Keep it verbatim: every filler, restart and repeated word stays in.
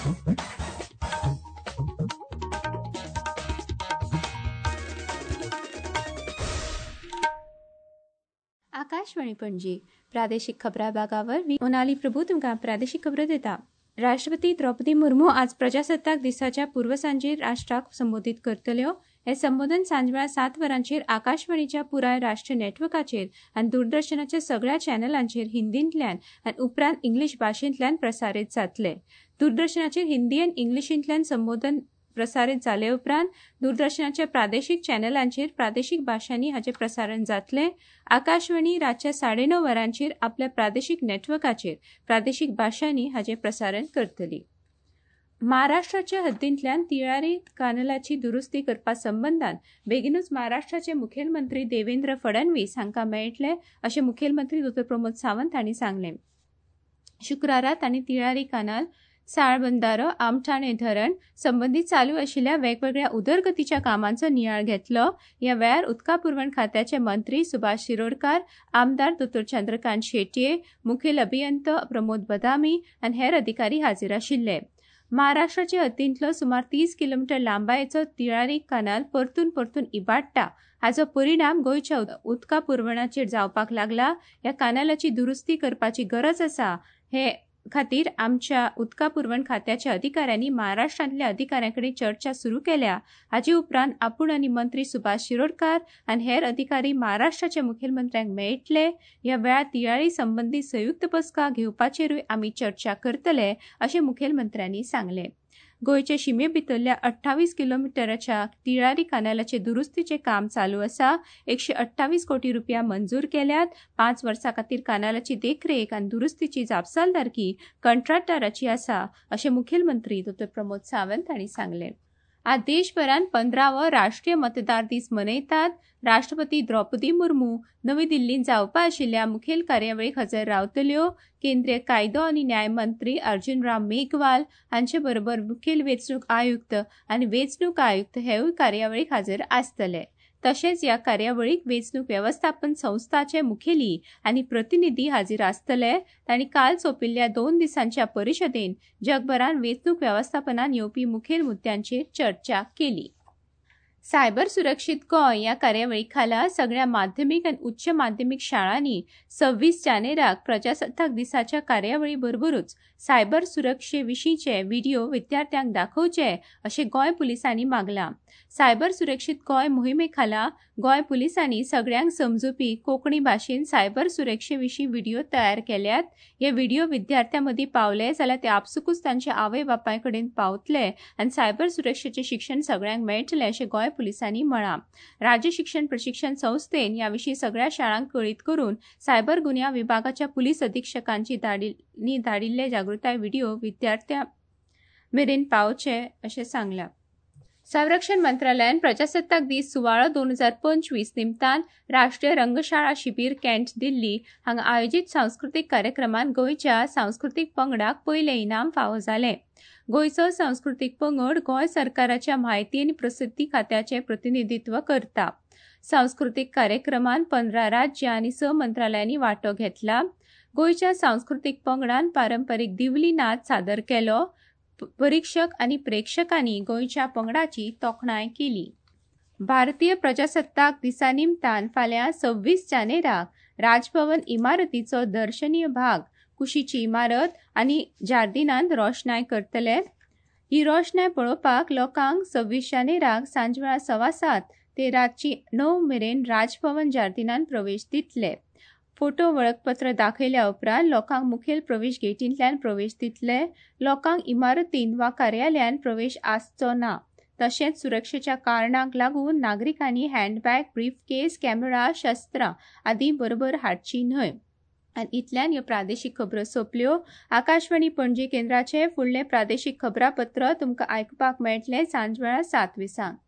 आकाशवाणी पणजी प्रादेशीक खबरां भागावर मोनाली प्रभू तुमकां प्रादेशीक खबरो दिता। राष्ट्रपती द्रौपदी मुर्मू आज प्रजासत्ताक दिसाच्या पूर्वसंध्येर राष्ट्राक संबोधीत करतल्यो। हे संबोधन सांजवेळा सात वरांचेर आकाशवाणीच्या पुराय राष्ट्रीय नेटवर्काचेर आनी दूरदर्शनाच्या सगळ्या चॅनलांचेर हिंदींतल्यान आनी उपरांत इंग्लीश भाशेंतल्यान प्रसारीत जातले। दूरदर्शनाचेर हिंदी आनी इंग्लिशींतल्यान संबोधन प्रसारीत जाले उपरांत दूरदर्शनाच्या प्रादेशीक चॅनलांचेर प्रादेशीक भाशांनी हाचे प्रसारण जातले। आकाशवाणी रातच्या साडेणव वरांचेर आपल्या प्रादेशीक नेटवर्काचेर प्रादेशीक भाशांनी हाचे प्रसारण करतली। महाराष्ट्राच्या हद्दींतल्यान तिळारी कानालाची दुरुस्ती करपा संबंधान बेगीनूच महाराष्ट्राचे मुखेलमंत्री देवेंद्र फडणवीस हांकां मेळटले अशें मुखेलमंत्री डॉ प्रमोद सावंत हांणी सांगलें। शुक्रारा तांणी तिळारी कानाल, साळबंदारो, आमठाणे धरण संबंधी चालू आशिल्ल्या वेगवेगळ्या उदरगतीच्या कामांचो नियाळ घेतलो। ह्या वेळार उदका पुरवण खात्याचे मंत्री सुभाष शिरोडकार, आमदार डॉ चंद्रकांत शेटये, मुखेल अभियंत प्रमोद बदामी आनी हेर अधिकारी हाजीर आशिल्ले। महाराष्ट्राचे हद्दींतलो सुमार तीस किलोमीटर लांबायेचो तिळारी कानाल परतून परतून इबाडटा हाचो परिणाम गोंयच्या उदका पुरवणाचेर जावपाक लागला। ह्या कानालाची दुरुस्ती करपाची गरज आसा हे खातीर आमच्या उदका पुरवण खात्याच्या अधिकाऱ्यांनी महाराष्ट्रांतल्या अधिकाऱ्यांकडे चर्चा सुरू केल्या। हाचे उपरांत आपूण आनी मंत्री सुभाष शिरोडकार आनी हेर अधिकारी महाराष्ट्राच्या मुखेलमंत्र्यांक मेळटले। ह्या वेळार तिळारी संबंधी संयुक्त बसका घेवपाचेरूय आमी चर्चा करतले अशें मुखेलमंत्र्यांनी सांगलें। गोंयचे शिमे भितरल्या अठ्ठावीस किलोमिटराच्या तिळारी कानालाचे दुरुस्तीचे काम चालू आसा। एकशे अठ्ठावीस कोटी रुपया मंजूर केल्यात। पांच वर्सां खातीर कानालाची देखरेख आनी दुरुस्तीची जापसालदारकी कंत्राटदाराची आसा अशें मुखेलमंत्री डॉ प्रमोद सावंत हांणी सांगलें। आज देशभरात पंदरावो राष्ट्रीय मतदार दीस मनयतात। राष्ट्रपती द्रौपदी मुर्मू नवी दिल्लींत जावपा आशिल्ल्या मुखेल कार्यावळीक हजर रावतल्यो। केंद्रीय कायदो आनी न्याय मंत्री अर्जुन राम मेघवाल हांचे बरोबर मुखेल वेंचणूक आयुक्त आनी वेंचणूक आयुक्त हेवूय कार्यावळीक हजर आसतले। तशेंच ह्या कार्यावळीक वेंचणूक वेवस्थापन संस्थाचे मुखेली आनी प्रतिनिधी हाजीर आसतले। तांणी काल सोंपिल्ल्या दोन दिसांच्या परिशदेंत जगभरात वेंचणूक वेवस्थापनात येवपी मुखेल मुद्द्यांचेर चर्चा केली। सायबर सुरक्षीत गोंय ह्या कार्यावळी खाला सगळ्या माध्यमीक आनी उच्च माध्यमीक शाळांनी सव्वीस जानेराक प्रजासत्ताक दिसाच्या कार्यावळी बरोबरूच सायबर सुरक्षे विशींचे व्हिडिओ विद्यार्थ्यांक दाखोवचे अशें गोंय पुलिसांनी मागलां। सायबर सुरक्षीत गोंय मोहिमे खाला गोंय पुलिसांनी सगळ्यांक समजुपी कोंकणी भाशेन सायबर सुरक्षे विशीं व्हिडिओ तयार केल्यात। हे व्हिडिओ विद्यार्थ्यां मदीं पावले जाल्यार ते आपसुकूच तांच्या आवय बापाय कडेन पावतले आनी सायबर सुरक्षेचें शिक्षण सगळ्यांक मेळटलें अशें गोंय पुलिसांनी म्हळां। राज्य शिक्षण प्रशिक्षण संस्थेन ह्या विशीं सगळ्या शाळांक कळीत करून सायबर गुन्यांव विभागाच्या पुलीस अधीक्षकांची धाडिल्ली धाडिल्ले जागृताय व्हिडिओ विद्यार्थ्यां मेरेन पावचे अशें सांगलां। संरक्षण मंत्रालयान प्रजासत्ताक दीस सुवाळो दोन हजार पंचवीस निमतान राष्ट्रीय रंगशाळा शिबीर कॅन्ट दिल्ली हांगा आयोजीत सांस्कृतीक कार्यक्रमात गोंयच्या सांस्कृतीक पंगडाक पयले इनाम फावो जालें। गोंयचो सांस्कृतीक पंगड गोंय सरकाराच्या म्हायती आनी प्रसिद्धी खात्याचें प्रतिनिधित्व करता। सांस्कृतीक कार्यक्रमात पंदरा राज्यां आनी स मंत्रालयांनी वांटो घेतला। गोंयच्या सांस्कृतीक पंगडान पारंपारीक दिवली नाच सादर केलो। परीक्षक आनी प्रेक्षकांनी गोंयच्या पंगडाची तोखणाय केली। भारतीय प्रजासत्ताक दिसा निमतान फाल्यां सव्वीस जानेराक राजभवन इमारतीचो दर्शनीय भाग, कुशीची इमारत आनी जार्दिनांत रोशनाय करतले। ही रोशनाय पळोवपाक लोकांक सव्वीस जानेराक सांजवेळा सवा सात ते रातची णव मेरेन राजभवन जार्दिनांत प्रवेश दितले। फोटो वळखपत्र दाखयल्या उपरांत लोकांक मुखेल प्रवेश गेटींतल्यान प्रवेश दितले। लोकांक इमारतींत वा कार्यालयांत प्रवेश आसचो ना। तशेंच सुरक्षेच्या कारणांक लागून नागरिकांनी हँडबॅग, ब्रीफकेस, कॅमेरा, शस्त्रां आदी बरोबर हाडची न्हय। आनी इतल्यान ह्यो प्रादेशीक खबरो सोंपल्यो। आकाशवाणी पणजी केंद्राचे फुडले प्रादेशीक खबरापत्र तुमकां आयकुपाक मेळटलें सांजवेळा सात विसांक।